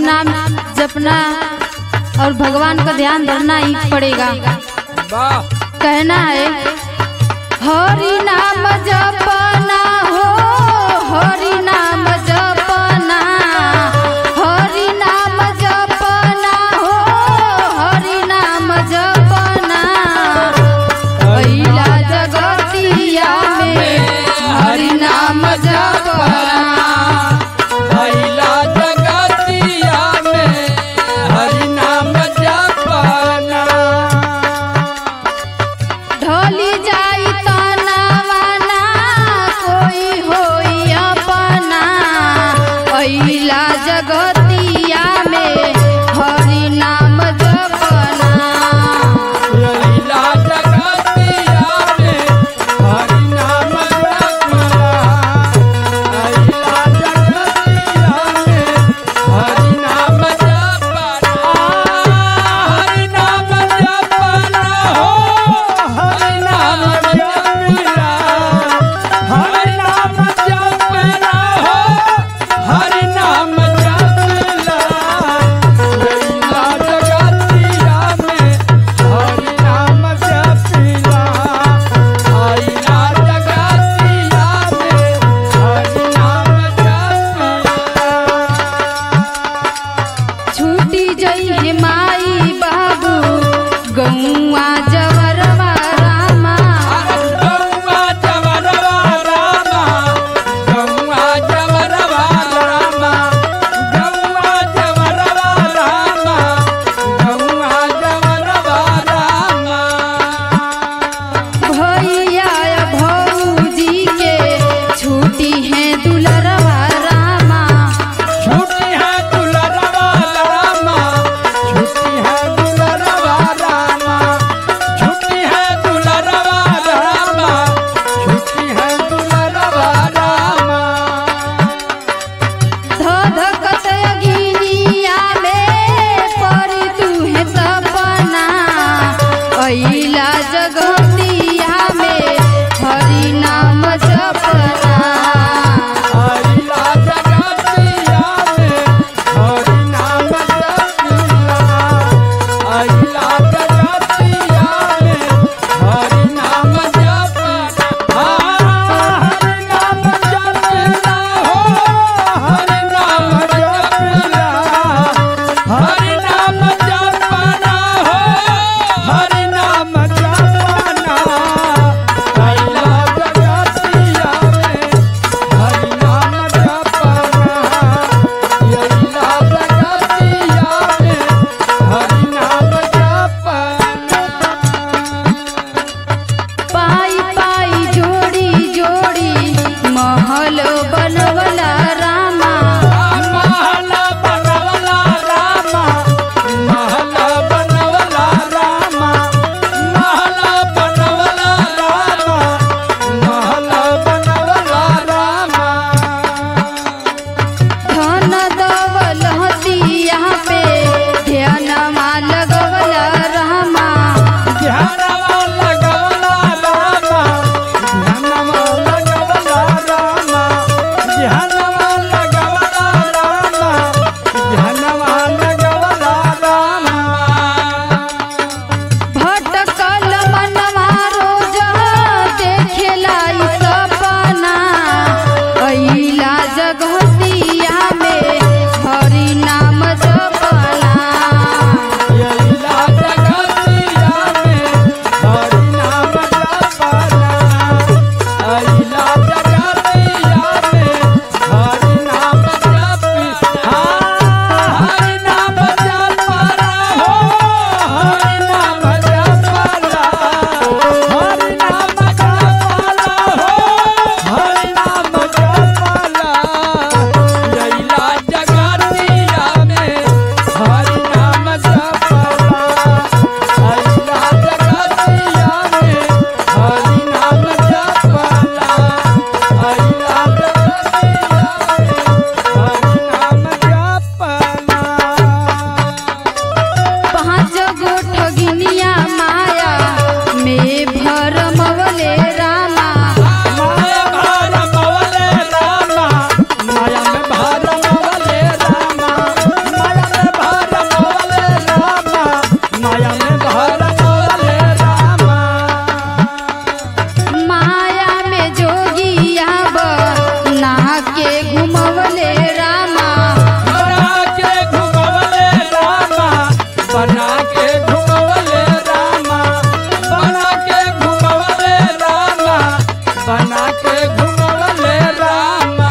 नाम जपना और भगवान का ध्यान धरना ही पड़ेगा। कहना है हरि नाम जपना हो, हरि नाम जपना, हरि नाम जपना हो, हरि नाम जपना। अइला जगतिया में हरि नाम जपना, अइला जगतिया में हरि नाम जपना। ढोली जाई तनावना कोई होई अपना। अइला जगतिया में हरि नाम जपना, अइला जगतिया में हरि नाम जपना। अइला जगतिया में हरि नाम जपना। हरि नाम जपना हो, हरि नाम जपना। हरि नाम जपना हो, हरि नाम जपना। अइला जगतिया में हरि नाम जपना। अइला जगतिया में हरि नाम जपना। छूटी जई है माई बाबू गौआ जवरवा रामा। गौआ जवरवा रामा, गौआ जवरवा रामा, गौआ जवरवा रामा, गौआ जवरवा रामा। भैया भौजी के छूटी है दुलरवा रामा। छुट्टी है दुलरवा रामा, छुट्टी है दुलरवा रामा, छुट्टी है दुलरवा रामा, छुट्टी है दुलरवा रामा। धधकत अगिनिया में परी तू है सपना। अइला जगतिया में हरि नाम जपना, अइला जगतिया में हरि नाम जपना। अइला जगतिया में हरि नाम जपना। हरि नाम जपना हो, हरि नाम जपना। हरि नाम जपना हो, हरि नाम जपना। अइला जगतिया में हरि नाम जपना। अइला जगतिया में हरि नाम जपना। पाई पाई जोड़ी जोड़ी महल बनवला रामा। महल बनवला रामा, महल बनवला रामा, महल बनवला रामा, महल बनवला रामा। धन दौलतिया पे ध्यानमा लगवला रामा। ध्यानवा लगवला रामा, ध्यानवा लगवला रामा, ध्यानवा लगवला रामा, ध्यानवा लगवला रामा। भटकल मनवा रोज देखेला ई सपना। अइला जगतिया में हरि नाम जपना, अइला जगतिया में हरि नाम जपना। अइला जगतिया में हरि नाम जपना। हरि नाम जपना हो, हरि नाम जपना। हरि नाम जपना हो, हरि नाम जपना। अइला जगतिया में हरि नाम जपना। अइला जगतिया में हरि नाम जपना। अइला जगतिया में हरि नाम जपना। पाँच गो ठगिनिया माया में भरमवले रामा। माया भार मवले रामा, माया में भार मवले रामा, माया में भरमवले रामा माया में जोगिया बना के घुमवले रामा बना के घुमवले रामा बना के घुमवले रामा बना के घुमवले रामा बना के घुमवले रामा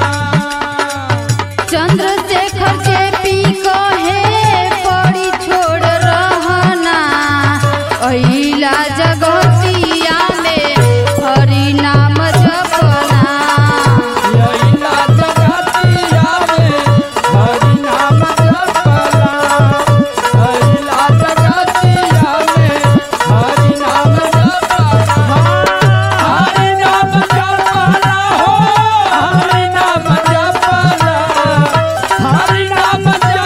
चंद्रशेखर जेपी कहे पड़ी छोड़ रहना अइला जगतिया में हरि नाम जपना यैला जगतिया में हरि नाम जपला यैला जगतिया में हरि नाम जपला हरि नाम जपला हो हरि नाम जपला हरि नाम जपला